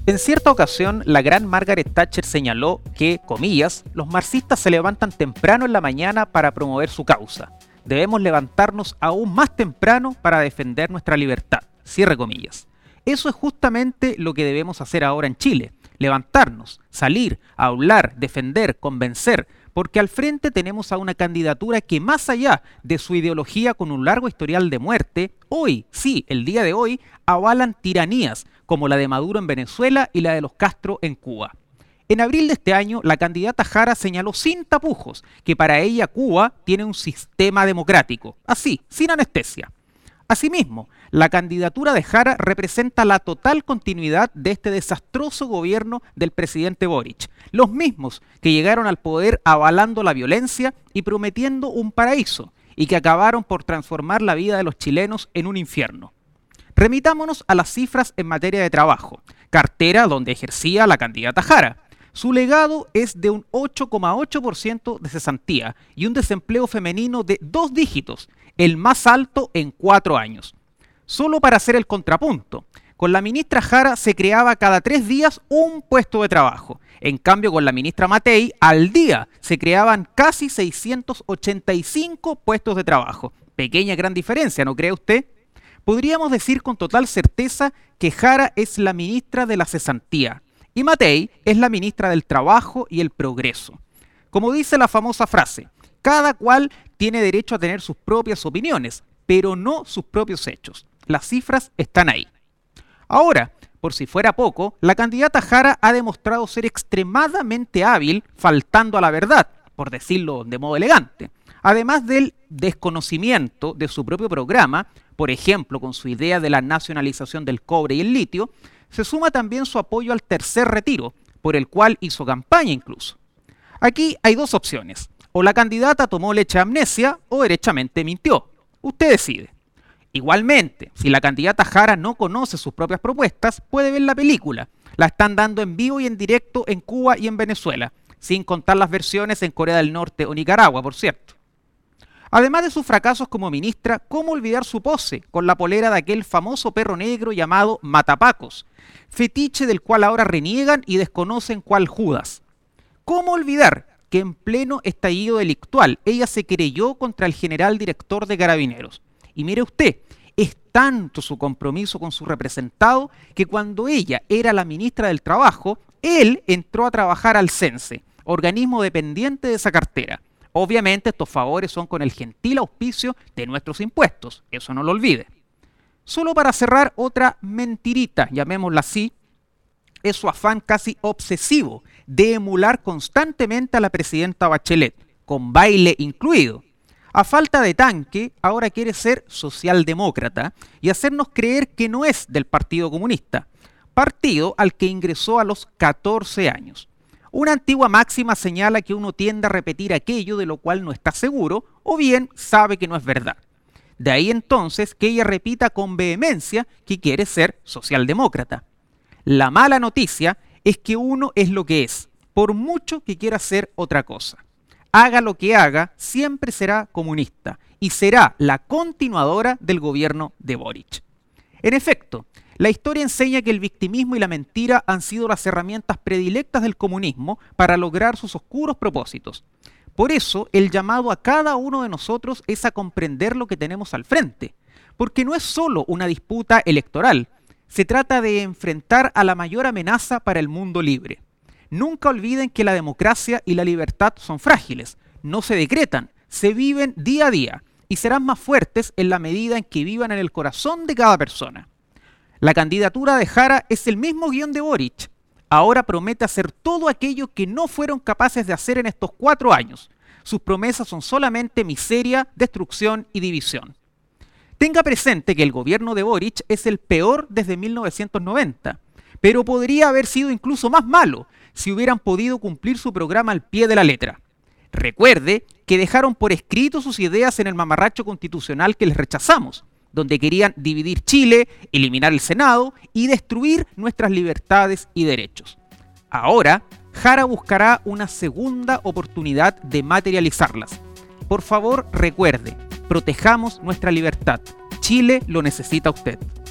En cierta ocasión, la gran Margaret Thatcher señaló que, comillas, los marxistas se levantan temprano en la mañana para promover su causa. Debemos levantarnos aún más temprano para defender nuestra libertad. Cierre comillas. Eso es justamente lo que debemos hacer ahora en Chile. Levantarnos, salir, hablar, defender, convencer, porque al frente tenemos a una candidatura que más allá de su ideología con un largo historial de muerte, hoy, sí, el día de hoy, avalan tiranías como la de Maduro en Venezuela y la de los Castro en Cuba. En abril de este año, la candidata Jara señaló sin tapujos que para ella Cuba tiene un sistema democrático, así, sin anestesia. Asimismo, la candidatura de Jara representa la total continuidad de este desastroso gobierno del presidente Boric, los mismos que llegaron al poder avalando la violencia y prometiendo un paraíso, y que acabaron por transformar la vida de los chilenos en un infierno. Remitámonos a las cifras en materia de trabajo, cartera donde ejercía la candidata Jara. Su legado es de un 8,8% de cesantía y un desempleo femenino de 2 dígitos, el más alto en 4 años. Solo para hacer el contrapunto, con la ministra Jara se creaba cada 3 días un puesto de trabajo. En cambio, con la ministra Matei, al día se creaban casi 685 puestos de trabajo. Pequeña gran diferencia, ¿no cree usted? Podríamos decir con total certeza que Jara es la ministra de la cesantía y Matei es la ministra del trabajo y el progreso. Como dice la famosa frase, cada cual tiene derecho a tener sus propias opiniones, pero no sus propios hechos. Las cifras están ahí. Ahora, por si fuera poco, la candidata Jara ha demostrado ser extremadamente hábil faltando a la verdad, por decirlo de modo elegante. Además del desconocimiento de su propio programa, por ejemplo, con su idea de la nacionalización del cobre y el litio, se suma también su apoyo al tercer retiro, por el cual hizo campaña incluso. Aquí hay 2 opciones. O la candidata tomó leche de amnesia o derechamente mintió. Usted decide. Igualmente, si la candidata Jara no conoce sus propias propuestas, puede ver la película. La están dando en vivo y en directo en Cuba y en Venezuela, sin contar las versiones en Corea del Norte o Nicaragua, por cierto. Además de sus fracasos como ministra, ¿cómo olvidar su pose con la polera de aquel famoso perro negro llamado Matapacos, fetiche del cual ahora reniegan y desconocen cuál Judas? ¿Cómo olvidar que en pleno estallido delictual ella se querelló contra el general director de Carabineros? Y mire usted, es tanto su compromiso con su representado que cuando ella era la ministra del Trabajo, él entró a trabajar al CENSE, organismo dependiente de esa cartera. Obviamente estos favores son con el gentil auspicio de nuestros impuestos, eso no lo olvide. Solo para cerrar, otra mentirita, llamémosla así, es su afán casi obsesivo de emular constantemente a la presidenta Bachelet, con baile incluido. A falta de tanque, ahora quiere ser socialdemócrata y hacernos creer que no es del Partido Comunista, partido al que ingresó a los 14 años. Una antigua máxima señala que uno tiende a repetir aquello de lo cual no está seguro o bien sabe que no es verdad. De ahí entonces que ella repita con vehemencia que quiere ser socialdemócrata. La mala noticia es que uno es lo que es, por mucho que quiera ser otra cosa. Haga lo que haga, siempre será comunista y será la continuadora del gobierno de Boric. En efecto, la historia enseña que el victimismo y la mentira han sido las herramientas predilectas del comunismo para lograr sus oscuros propósitos. Por eso, el llamado a cada uno de nosotros es a comprender lo que tenemos al frente, porque no es solo una disputa electoral, se trata de enfrentar a la mayor amenaza para el mundo libre. Nunca olviden que la democracia y la libertad son frágiles, no se decretan, se viven día a día y serán más fuertes en la medida en que vivan en el corazón de cada persona. La candidatura de Jara es el mismo guión de Boric. Ahora promete hacer todo aquello que no fueron capaces de hacer en estos 4 años. Sus promesas son solamente miseria, destrucción y división. Tenga presente que el gobierno de Boric es el peor desde 1990, pero podría haber sido incluso más malo si hubieran podido cumplir su programa al pie de la letra. Recuerde que dejaron por escrito sus ideas en el mamarracho constitucional que les rechazamos, donde querían dividir Chile, eliminar el Senado y destruir nuestras libertades y derechos. Ahora, Jara buscará una segunda oportunidad de materializarlas. Por favor, recuerde, protejamos nuestra libertad. Chile lo necesita a usted.